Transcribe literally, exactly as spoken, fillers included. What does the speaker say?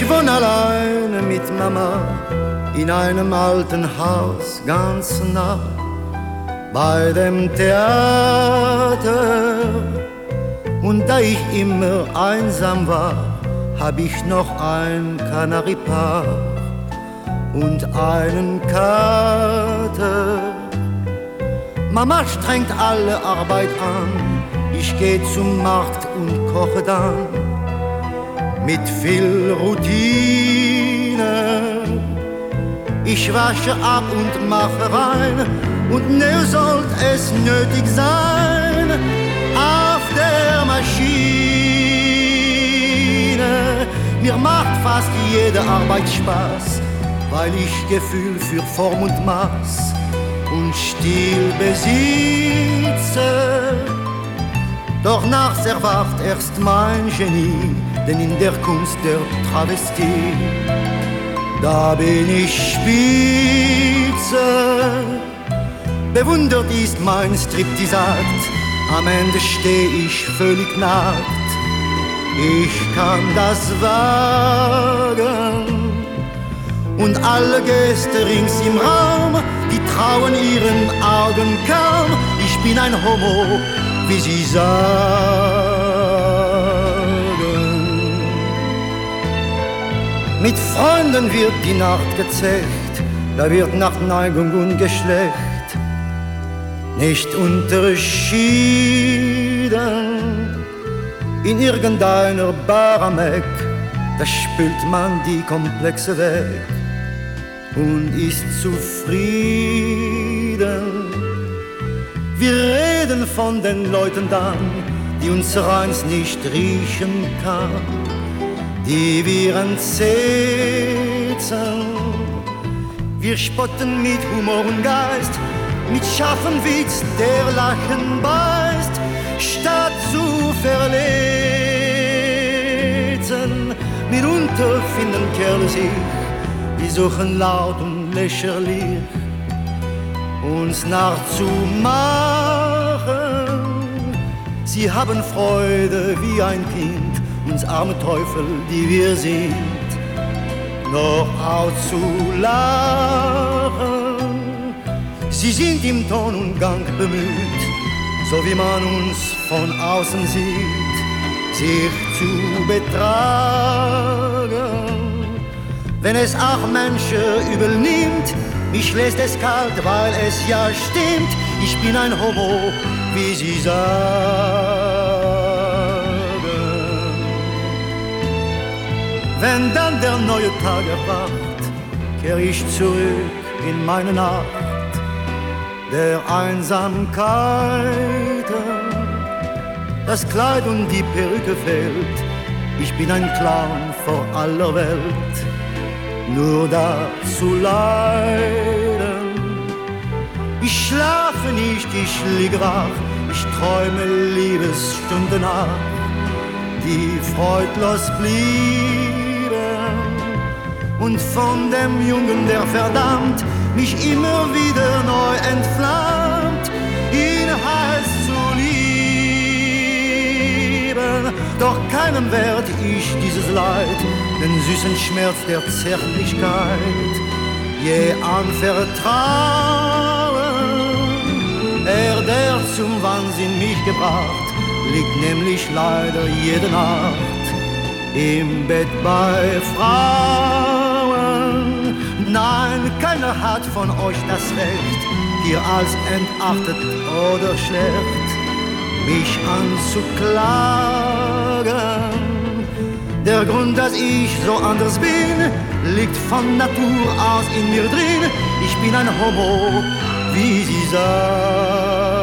Ich wohne alleine mit Mama in einem alten Haus ganz nah bei dem Theater. Und da ich immer einsam war, hab ich noch ein Kanariepaar und einen Kater. Mama strengt alle Arbeit an, ich geh zum Markt und koche dann mit viel Routine. Ich wasche ab und mache rein, und ne sollt es nötig sein, auf der Maschine. Mir macht fast jede Arbeit Spaß, weil ich Gefühl für Form und Maß und Stil besitze. Doch nachts erwacht erst mein Genie, denn in der Kunst der Travestie, da bin ich Spitze. Bewundert ist mein Striptease-Akt, am Ende steh ich völlig nackt. Ich kann das wagen, und alle Gäste rings im Raum, die trauen ihren Augen kaum. Ich bin ein Homo, wie sie sagen. Mit Freunden wird die Nacht gezecht, da wird nach Neigung und Geschlecht nicht unterschieden. In irgendeiner Baramek, da spült man die Komplexe weg und ist zufrieden. Wir reden von den Leuten dann, die unser Eins nicht riechen kann, die wir entsetzen. Wir spotten mit Humor und Geist, mit scharfem Witz, der Lachen beißt, statt zu verletzen. Mitunter finden Kerle sich, die suchen laut und lächerlich, uns nachzumachen. Sie haben Freude wie ein Kind, uns arme Teufel, die wir sind, noch auszulachen. Sie sind im Ton und Gang bemüht, so wie man uns von außen sieht, sich zu betragen. Wenn es auch Menschen übel nimmt, mich lässt es kalt, weil es ja stimmt. Ich bin ein Homo, wie sie sagen. Wenn dann der neue Tag erwacht, kehr ich zurück in meine Nacht der Einsamkeiten. Das Kleid und die Perücke fehlt, ich bin ein Clown vor aller Welt, nur da zu leiden. Ich schlafe nicht, ich liege wach, ich träume Liebesstunden nach, die freudlos blieben. Und von dem Jungen, der verdammt mich immer wieder neu entflammt, ihn heiß zu lieben. Doch keinem werd ich dieses Leid, den süßen Schmerz der Zärtlichkeit, je anvertrauen. Er, der zum Wahnsinn mich gebracht, liegt nämlich leider jede Nacht im Bett bei Frauen. Nein, keiner hat von euch das Recht, hier als entachtet oder schlecht mich anzuklagen. Der Grund, dass ich so anders bin, liegt von Natur aus in mir drin. Ich bin ein Homo, wie sie sagen.